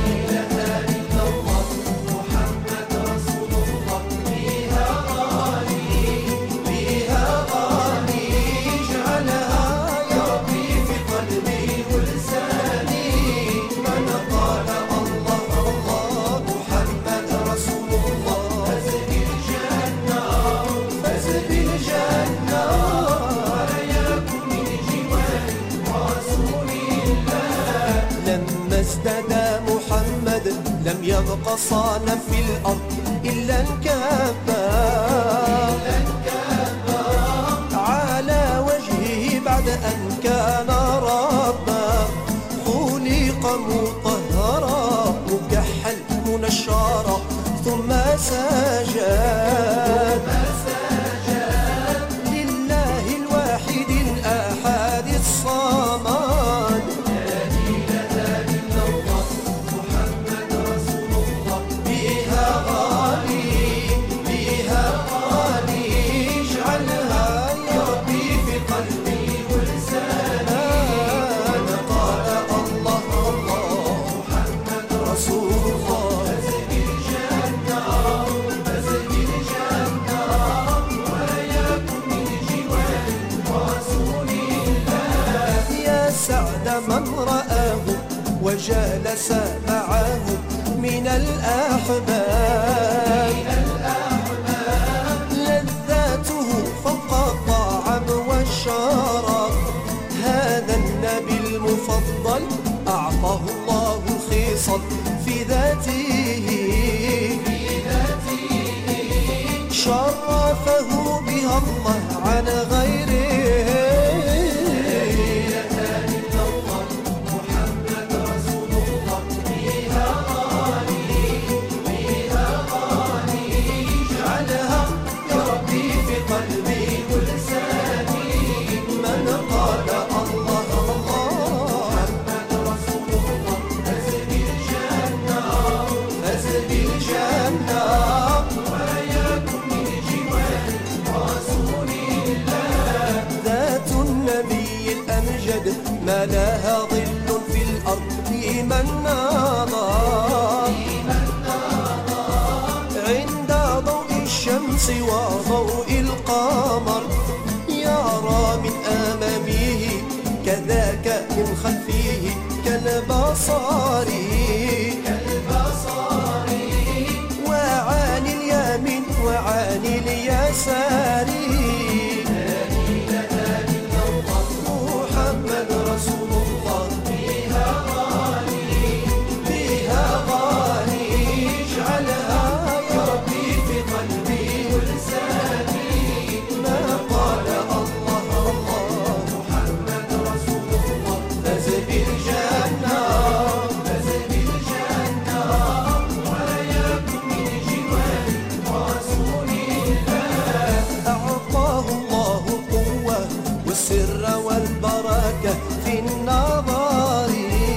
ازداد محمد لم يبق صانا في الأرض إلا انكبا على وجهه بعد أن كان ربا. خلق مطهرا مكحل منشرا ثم سجد لله الواحد الأحد الصمد. من رآه وجالس معه من الأحباب لذاته فوق الطعام والشراب. هذا النبي المفضل أعطاه الله الخصال في ذاته شرفه بها الله عن غيره. ما لها ظل في الأرض من نظر عند ضوء الشمس وضوء القمر. يرى من أمامه كذاك من خلفه كالبصر وعن اليمين وعن اليسار. والسر والبركة في النظر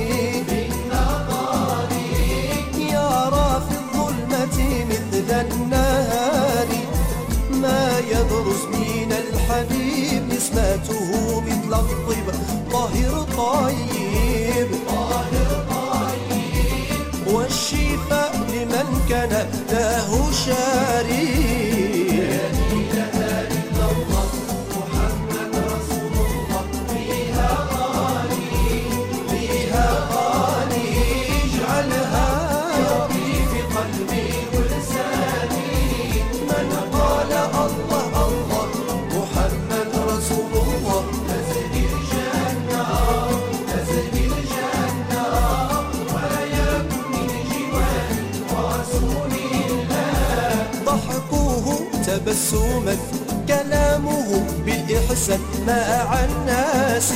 يرى في الظلمة مثل النهار. ما يبرز من الحبيب نسمته مثل الطيب طاهر طيب والشفاء لمن كان له شريك. تبسما كلامه بالإحسان مع الناس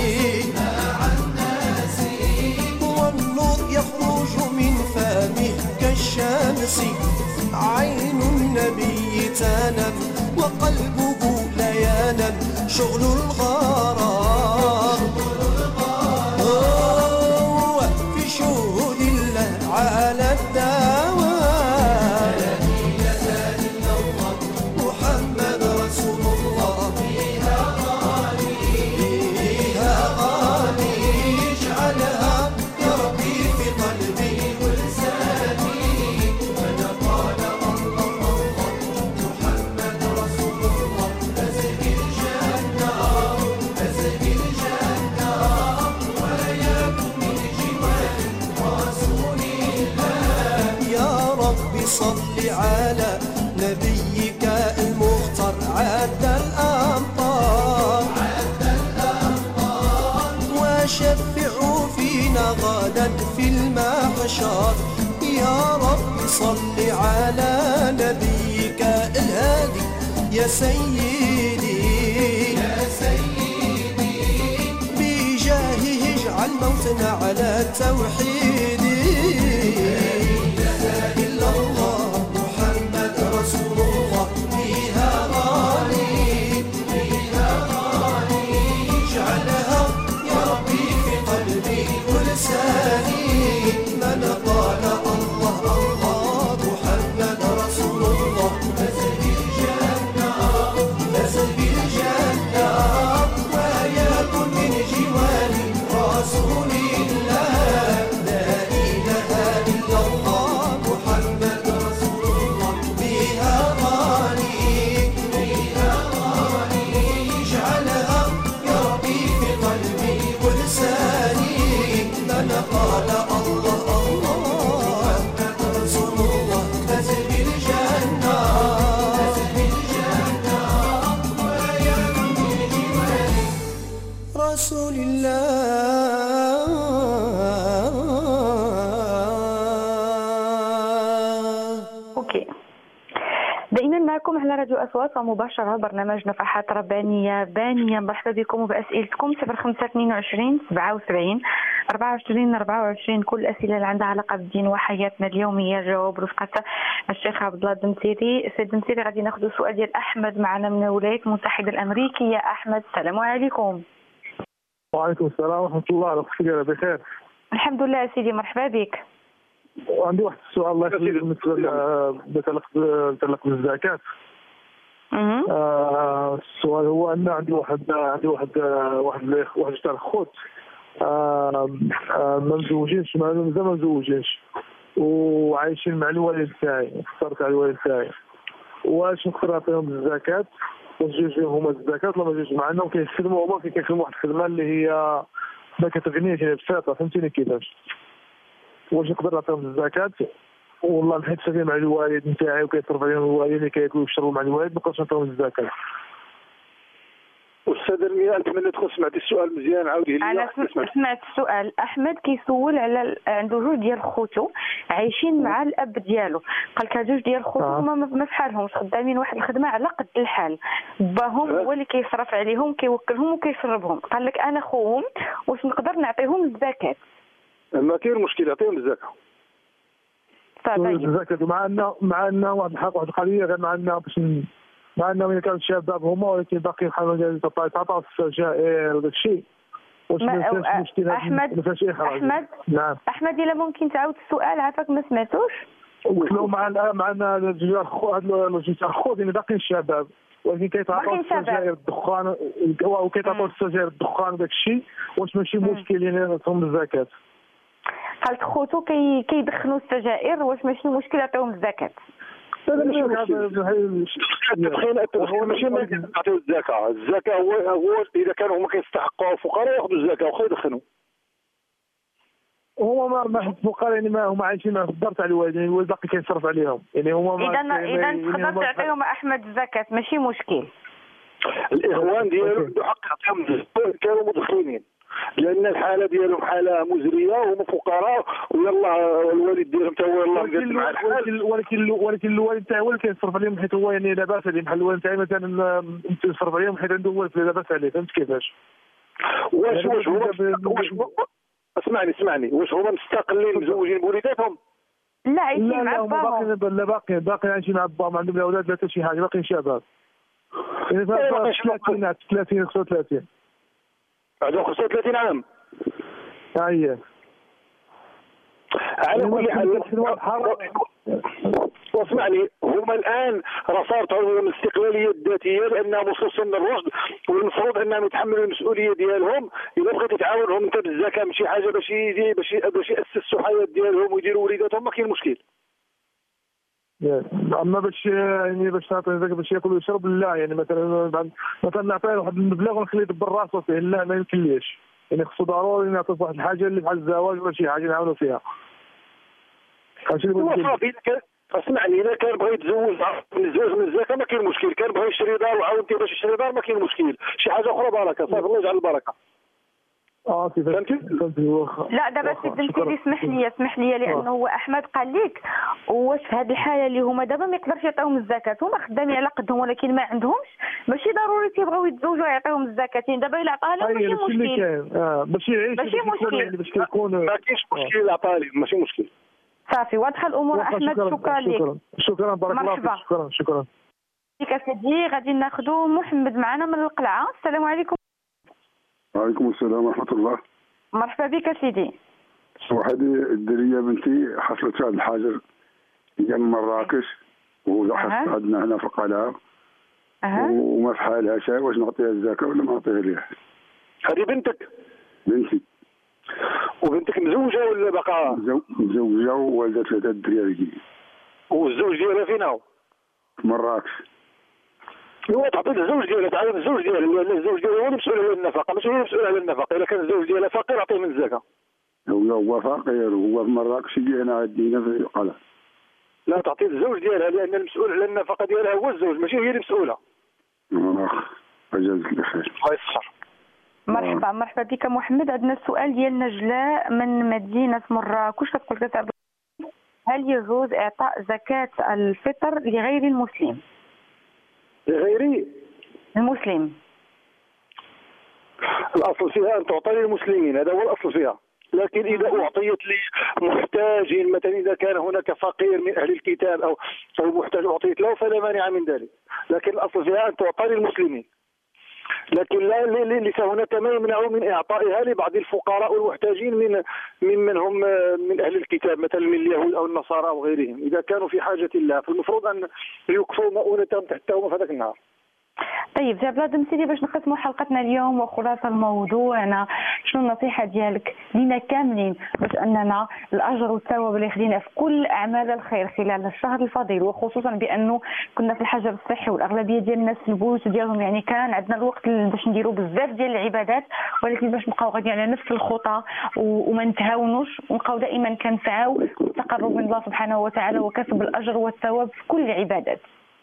والنور يخرج من فمه كالشمس. عين النبي تنام وقلبه لا ينام شغل الغرام في شهود الله على الدوام. محمد رسول الله فيها غالي صل على نبيك المختار عد الأمطار وشفع فينا غدا في المحشر يا رب صل على نبيك الهادي يا سيدي بجاهه اجعل موتنا على التوحيد لا اله الا الله محمد رسول الله فيها غالي اجعلها يا ربي في قلبي ولساني من قال الله الله محمد رسول الله نزل بالجنة ويكن من جوار رسول الله لا إله إلا الله محمد رسول الله بها غالي اجعلها يا ربي في قلبي ولساني من قال الله الله محمد رسول الله نزل بالجنة رسول الله. اوكي، دائما معكم على راديو اصوات ومباشره برنامج نفحات ربانيه بانيه. مرحبا بكم وباسئلتكم 0522 77 24 كل الاسئله اللي عندها علاقه بالدين وحياتنا اليوميه جواب رفقه الشيخ عبد الله الدمتيري. سيد الدمتيري غادي ناخذ السؤال ديال احمد معنا من الولايات المتحده الامريكيه. احمد السلام عليكم. وعليكم السلام ورحمة الله. على كيف بخير؟ الحمد لله سيدي، مرحبا بك. وعندي واحد السؤال الله يخليك بالنسبة يتعلق بالزكاة. السؤال هو أن عندي واحد تاع الخوت ما مزوجينش، مازال ما مزوجينش وعايشين مع الوالد تاعي، اخترت على الوالد تاعي. واش نقدر نعطيهم الزكاة؟ واش جوج هما الزكاة ولا ما جوج معنا؟ وكيخدموا هما كيخدموا واحد الخدمة اللي هي ما كتغنيش، هي بسيطة، فهمتيني كيفاش؟ واش نقدر نعطيهم الزكاة؟ والله نحيت فيها مع الوالد نتاعي وكيصرف عليهم الوالد اللي كياكلوا ويشربوا مع الوالد، ما نقدرش نعطيهم الزكاة. أستاذ رمية نتمنى تكون سمعتي السؤال مزيان، عاوديه لي. أنا سمعت السؤال. أحمد كيسول على عنده جوج ديال خوتو عايشين مع الأب ديالو، قال لك جوج ديال خوتو هما ما فحالهمش، خدامين واحد الخدمة على قد الحال، باهم هو اللي كيصرف عليهم كيوكلهم وكيشربهم. قال لك أنا خوهم واش نقدر نعطيهم الزكاة؟ ما كاين مشكل، عطيهم الزكاة. الزكاة مع أن واحد القضية غير مع أنهم إذا كانوا شباب هما ولكن باقي بحال تعطى السجائر وداك الشيء. واش ما فيهاش مشكل؟ أحمد ما فيهاش إحراج. نعم أحمد إلا ممكن تعاود السؤال، عافاك ما سمعتوش. قلت له معنا جوج تاع الخوت يعني باقيين شباب ولكن كيتعطوا السجائر الدخان وكيتعطوا السجائر الدخان وداك الشيء، واش ماشي مشكل يعني نعطيهم الزكاة؟ قالت خوتو كيدخنوا السجائر، واش ماشي مشكل يعطيهم الزكاة؟ التدخين ماشي ما يعطيو الزكاة. الزكاة هو إذا كانوا هما كيستحقوا فقراء ياخذوا الزكاة واخا يدخنوا. هما ما فقراء يعني ما هما عايشين في الدار تاع الوالد، يعني الوالد باقي كيصرف عليهم، يعني هما إذا تقدر تعطيهم أحمد الزكاة ماشي مشكل. الإخوان ديالو عنده حق يعطيهم كانوا مدخنين، لان الحاله ديالهم حاله مزريه وهما فقراء ويلا الوالد ديالهم تا هو يلاه مقاد مع الحال. ولكن الوالد تاعي هو اللي كيصرف عليهم حيت هو يعني لاباس عليه، بحال الوالد تاعي مثلا يصرف عليهم حيت عنده والد لاباس عليه، فهمت كيفاش؟ واش هو اسمعني واش هما مستقلين مزوجين بوليداتهم؟ لا عايشين مع باهم. لا باقي عايشين مع باهم، عندهم الاولاد لا حتى شي حاجه، باقيين شباب. يعني 30 35 عندهم 35 عام. اييه على كل حال واسمعني، هما الان راه صارت عندهم الاستقلاليه الذاتيه لانهم وصلوا سن الرشد، والمفروض انهم يتحملوا المسؤوليه ديالهم. اذا بغيتي تعاونهم انت بالزكاه من شي حاجه باش ياسسوا حياه ديالهم ويديروا وليداتهم، ما كاين مشكل. اما باش يعني باش تعطي الزكاه باش ياكل ويشرب لا، يعني مثلا نعطيه واحد المبلغ ونخليه يدبر راسه فيه، لا ما يمكنليش، يعني خصو ضروري نعطيه واحد الحاجه اللي بحال الزواج ولا شي حاجه نعاونوا فيها. اسمعني، اذا كان بغى يتزوج من الزكاه ما كاين مشكل، كان بغى يشري دار وعاونتي باش يشري دار ما كاين مشكل، شي حاجه اخرى بركه صافي الله يجعل البركه. فهمتي؟ لا دابا سي بنتي اسمح لي لانه هو احمد قال لك واش في هذه الحاله اللي هما دابا ما يقدرش يعطيهم الزكاه، هما خدامين على قدهم ولكن ما عندهمش، ماشي ضروري تيبغيو يتزوجوا يعطيهم الزكاه، دابا الا عطاها لهم ماشي مشكل. ماشي مشكل باش كيكون ما كاينش مشكل عطاها لهم ماشي مشكل. صافي واضحه الامور احمد، شكرا لك. شكرا بارك الله فيك. شكرا لك سيدي. غادي ناخذوا محمد معنا من القلعه. السلام عليكم. وعليكم السلام ورحمة الله. مرحبا بك سيدي. هذه الدرية بنتي حصلت هذا الحجر هي من مراكش ولاحظت عندنا هنا في القلعة وما في حالها شيء، واش نعطيها الزكاة ولا ما نعطيها ليها؟ هذه بنتك؟ بنتي. وبنتك مزوجة ولا باقا؟ مزوجة ووالدة 3 دراري. والزوج ديالها فين هو؟ في مراكش. هو تعطي الزوج ديالها، تعلم الزوج ديالها، الزوج ديالها هو المسؤول على النفقه، ماشي هو المسؤول على النفقه، اذا كان الزوج ديالها فقير اعطيه من الزكاه. هو فقير، هو في مراكش يجي هنا عندنا في القلعه. لا تعطي الزوج ديالها لان المسؤول على النفقه ديالها هو الزوج ماشي هي المسؤوله. جزاك الله خير. الله يسخر. مرحبا بك محمد. عندنا السؤال ديال نجلاء من مدينه مراكش كتقول كتعب هل يجوز اعطاء زكاه الفطر لغير المسلم؟ لغير المسلم. الاصل فيها ان تعطى للمسلمين، هذا هو الاصل فيها، لكن اذا اعطيت لمحتاج مثلا اذا كان هناك فقير من اهل الكتاب او محتاج اعطيت له فلا مانع من ذلك، لكن الاصل فيها ان تعطى للمسلمين، لكن ليس هناك ما يمنع من اعطائها لبعض الفقراء والمحتاجين من هم من اهل الكتاب مثلا من اليهود او النصارى او غيرهم، اذا كانوا في حاجه لها فالمفروض ان يكفوا مؤونتهم تحت هم في هذاك النهار. طيب جاب لازم سيدي باش نختموا حلقتنا اليوم وخلاصه الموضوعنا، شنو النصيحه ديالك لينا كاملين باش اننا الاجر والثواب اللي خدينا في كل اعمال الخير خلال الشهر الفضيل، وخصوصا بانه كنا في الحجر الصحي والاغلبيه ديال الناس في البيوت ديالهم يعني كان عندنا الوقت باش نديروا بزاف ديال العبادات، ولكن باش نبقاو غاديين على نفس الخطى وما نتهاونوش ونبقاو دائما كنسعاو التقرب من الله سبحانه وتعالى وكسب الاجر والثواب في كل العبادات.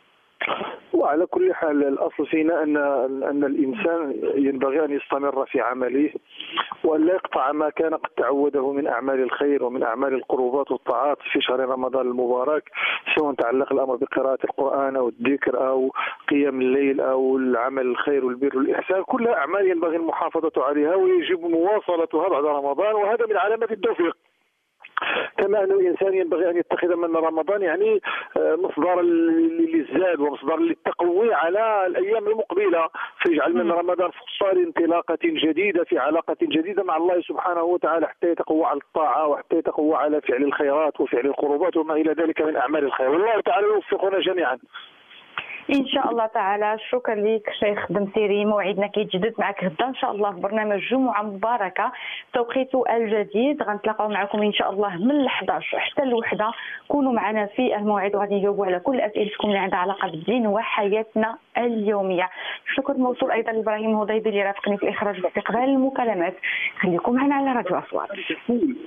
وعلى كل حال الأصل فينا أن الإنسان ينبغي أن يستمر في عمله وأن لا يقطع ما كان قد تعوده من أعمال الخير ومن أعمال القربات والطاعات في شهر رمضان المبارك، سواء تعلق الأمر بقراءة القرآن أو الذكر أو قيام الليل أو العمل الخير والبر والإحسان، كلها أعمال ينبغي المحافظة عليها ويجب مواصلتها بعد رمضان، وهذا من علامات التوفيق. كما أن الإنسان ينبغي أن يتخذ من رمضان يعني مصدر للزاد ومصدر للتقوي على الأيام المقبلة، فيجعل من رمضان فرصة لانطلاقة جديدة في علاقة جديدة مع الله سبحانه وتعالى حتى يتقوى على الطاعة وحتى يتقوى على فعل الخيرات وفعل القربات وما إلى ذلك من أعمال الخير، والله تعالى يوفقنا جميعا ان شاء الله تعالى. شكرا لك شيخ دمسيري، موعدنا كيتجدد معك غدا ان شاء الله في برنامج جمعه مباركه توقيته الجديد، غنتلاقاو معكم ان شاء الله من 11 حتى الوحده، كونوا معنا في الموعد وغادي نجاوبوا على كل اسئلتكم اللي عندها علاقه بالدين وحياتنا اليوميه. شكر موصول ايضا لابراهيم هضيبي اللي رافقني في الاخراج واستقبال المكالمات. خليكم معنا على راديو اصوات.